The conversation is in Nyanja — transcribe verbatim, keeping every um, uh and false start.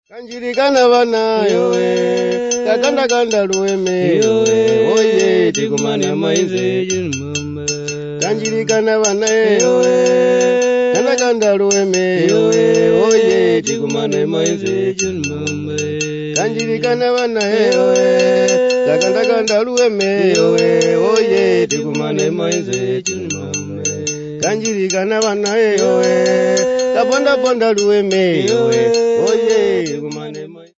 Kanjirikana bana yowe, kakanda kanda lueme yowe, oye tikumane maize junmama. Kanjirikana bana yowe, kanda kanda lueme yowe, oye tikumane maize junmama. Kanjirikana bana yowe, kakanda kanda lueme yowe, oye tikumane maize junmama. Kanjirikana bana yowe, kaponda ponda lueme yowe, oye